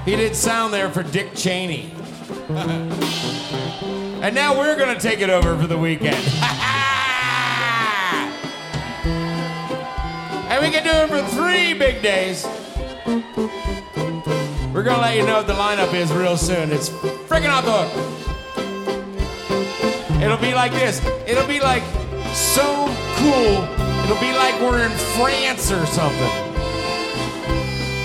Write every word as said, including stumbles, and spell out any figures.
He did sound there for Dick Cheney. And now we're gonna take it over for the weekend. And we can do it for three big days. We're gonna let you know what the lineup is real soon. It's freaking off the hook. It'll be like this. It'll be like so cool. It'll be like we're in France or something.